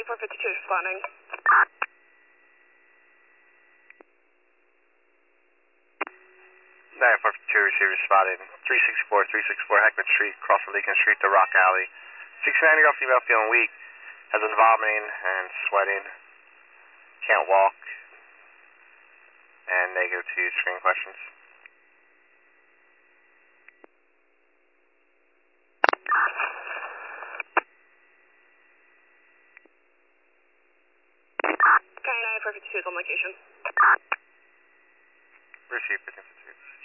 9452 responding. 9452 receiver spotted. 364 Heckman Street, cross from Lincoln Street to Rock Alley. 69-year-old female feeling weak, has been vomiting and sweating, can't walk, and negative to screen questions. Okay, 9452 is on location. Receive 1552.